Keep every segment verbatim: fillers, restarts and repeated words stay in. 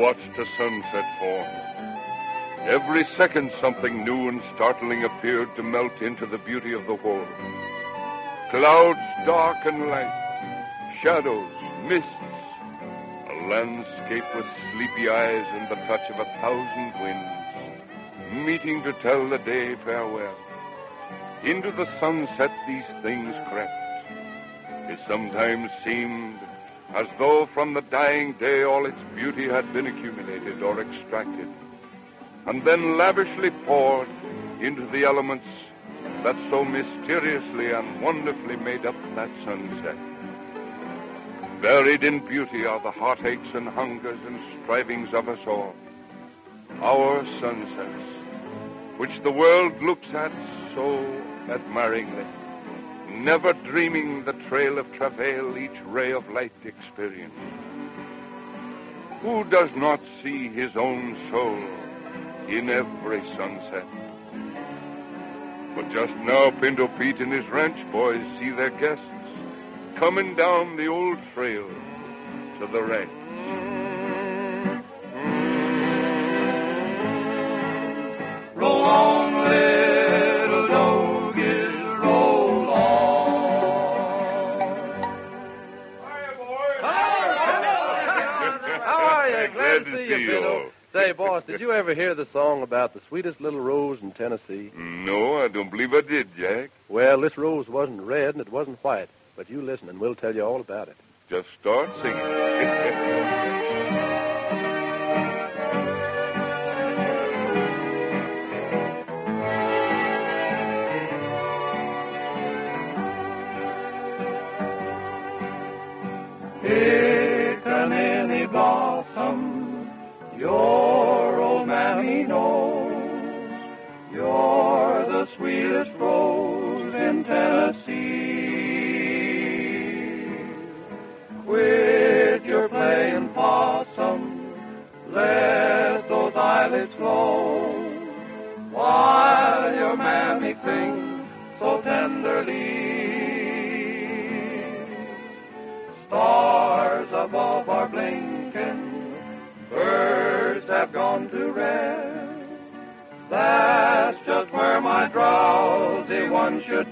watched a sunset form. Every second something new and startling appeared to melt into the beauty of the world. Clouds dark and light, shadows, mists, a landscape with sleepy eyes and the touch of a thousand winds, meeting to tell the day farewell. Into the sunset these things crept. It sometimes seemed as though from the dying day all its beauty had been accumulated or extracted, and then lavishly poured into the elements that so mysteriously and wonderfully made up that sunset. Buried in beauty are the heartaches and hungers and strivings of us all. Our sunsets, which the world looks at so admiringly, never dreaming the trail of travail each ray of light experience. Who does not see his own soul in every sunset? But just now, Pinto Pete and his ranch boys see their guests coming down the old trail to the ranch. Roll on, little doggies, roll on. Hi, boys. How are you? Glad, Glad to to see see you, you. Pinto. Say, boss, did you ever hear the song about the sweetest little rose in Tennessee? No, I don't believe I did, Jack. Well, this rose wasn't red and it wasn't white, but you listen and we'll tell you all about it. Just start singing. Pickaninny blossom, your old mammy knows you're the sweetest rose in Tennessee. Quit your playing possum, let those eyelids glow, while your mammy sings so tenderly. Stars above are blinking, birds have gone to rest. That's just where my drowsy one should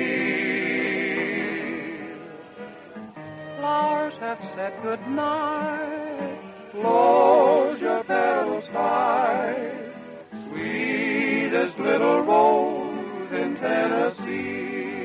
be. Flowers have said good night, close your petals tight, sweetest little rose in Tennessee.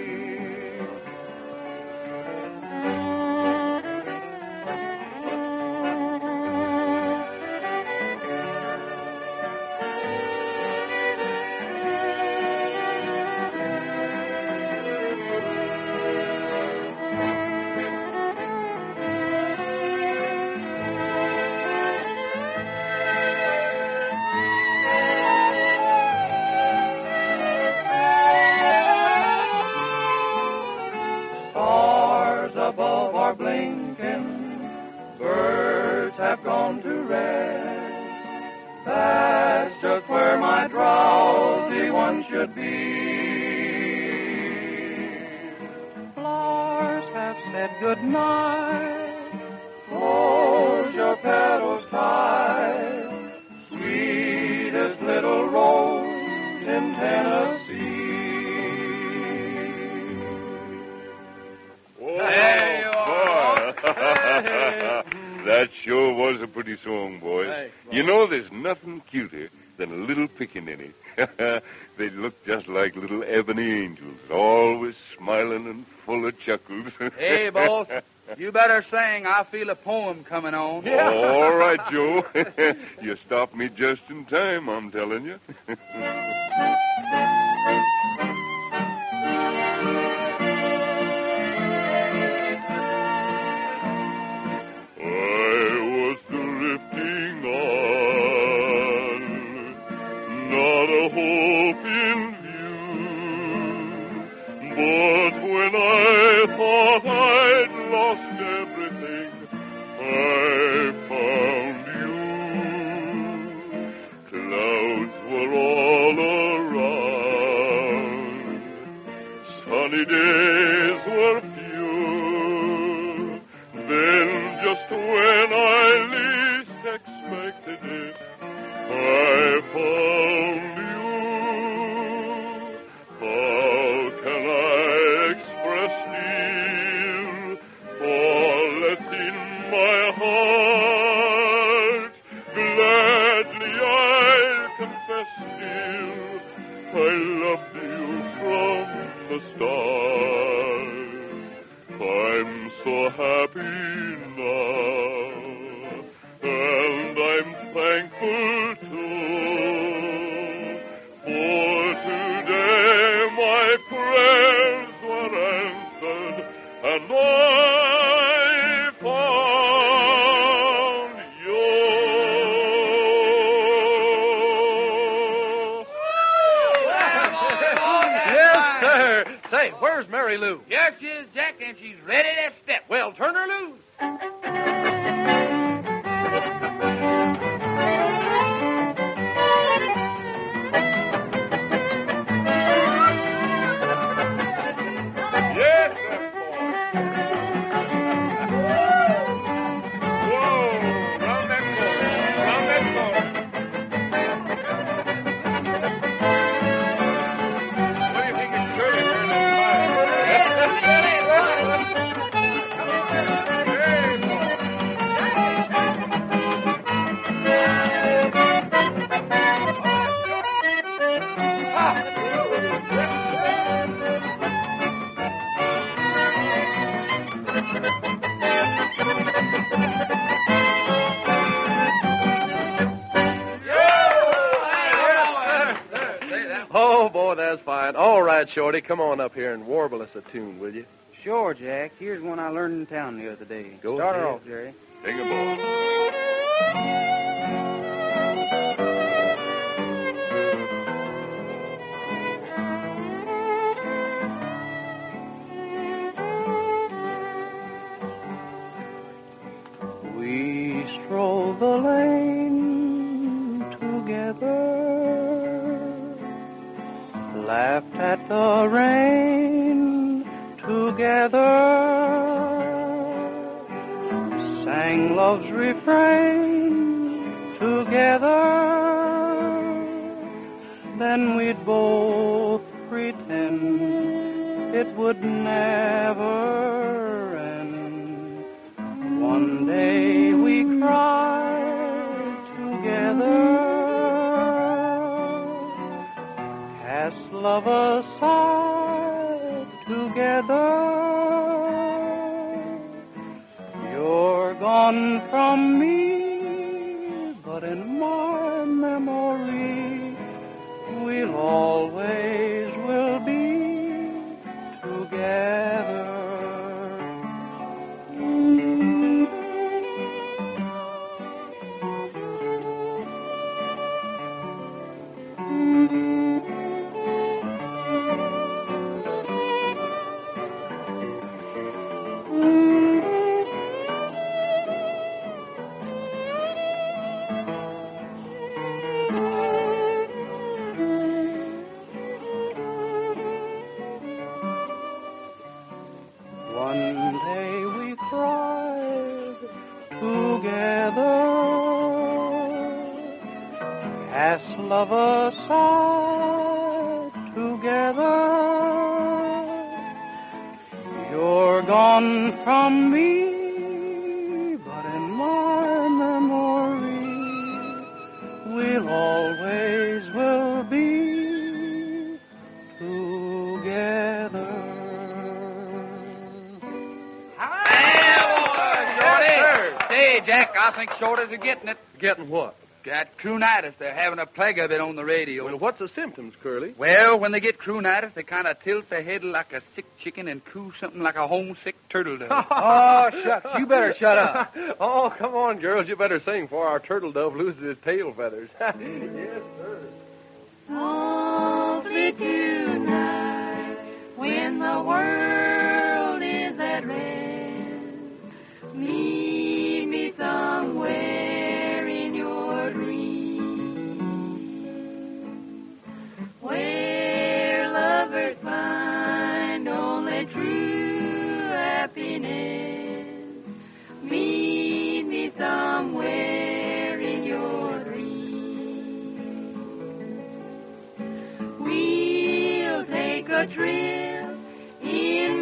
Have gone to rest. That's just where my drowsy one should be. Flowers have said good night. Close your petals tight. Sweetest little rose in Tennessee. Whoa, Hey, you boy. are. That sure was a pretty song, boys. Thanks, boss. You know, there's nothing cuter than a little pickaninny. They look just like little ebony angels, always smiling and full of chuckles. Hey, boss, you better sing. I feel a poem coming on. All right, Joe. You stopped me just in time, I'm telling you. Hope in view, but when I thought I'd lost everything, I found you. Clouds were all around, loved you from the start. I'm so happy now, and I'm thankful too. For today my prayers were answered, and I found you. Yes, sir. Say, where's Mary Lou? Here she is, Jack, and she's ready to step. Well, turn her loose. Yes, that boy. Whoa, round that corner, round that corner. What do you think of Shirley turning that Oh, boy, that's fine. All right, Shorty, come on up here and warble us a tune, will you? Sure, Jack. Here's one I learned in town the other day. Go Start her ahead. off, Jerry. Sing a boy. We stroll the lane together, laughed at the rain together, sang love's refrain together. Then we'd both pretend it would never end. One day we cried together, cast love aside together. You're gone from me, but in my memory we'll always will be together. One day we cried together, cast love aside together. You're gone from me, but in my memory we'll always will be together. Hey, Jack, I think Shorty's are getting it. Getting what? Got croonitis. They're having a plague of it on the radio. Well, what's the symptoms, Curly? Well, when they get croonitis, they kind of tilt their head like a sick chicken and coo something like a homesick turtle does. Oh, shucks. You better shut up. Oh, come on, girls. You better sing before our turtle dove loses his tail feathers. Yes, sir. Softly tonight, when the world is at rest, meet me somewhere in your dreams, where lovers find only true happiness. Meet me somewhere in your dreams. We'll take a trip in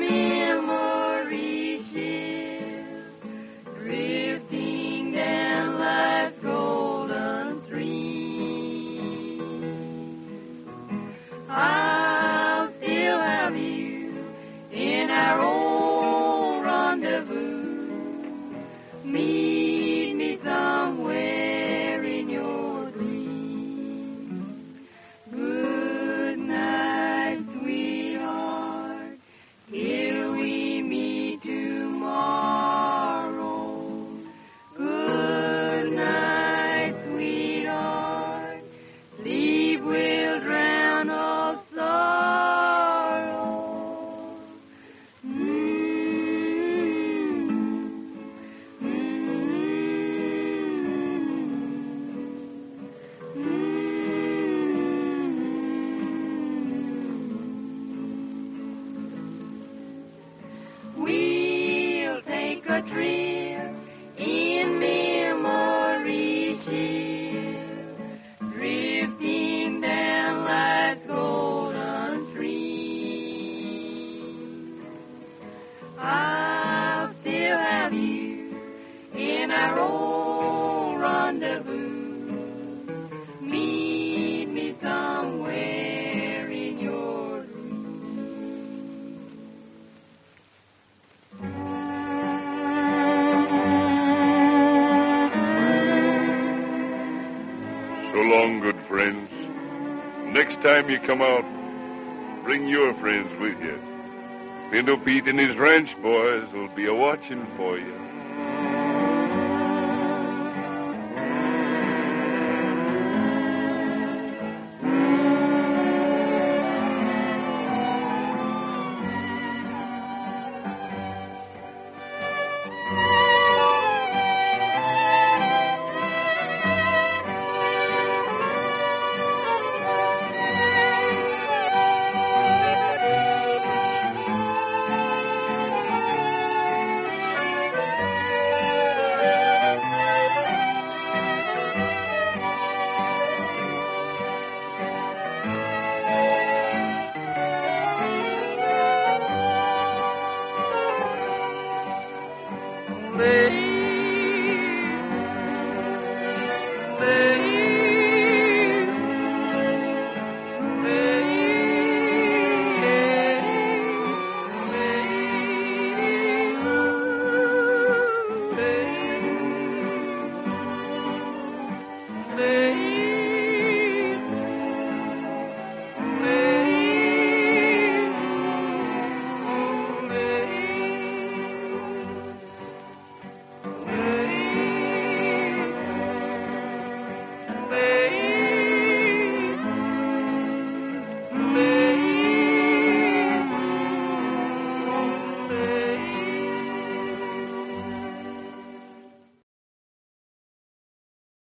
So long, good friends. Next time you come out, bring your friends with you. Pinto Pete and his ranch boys will be a-watching for you.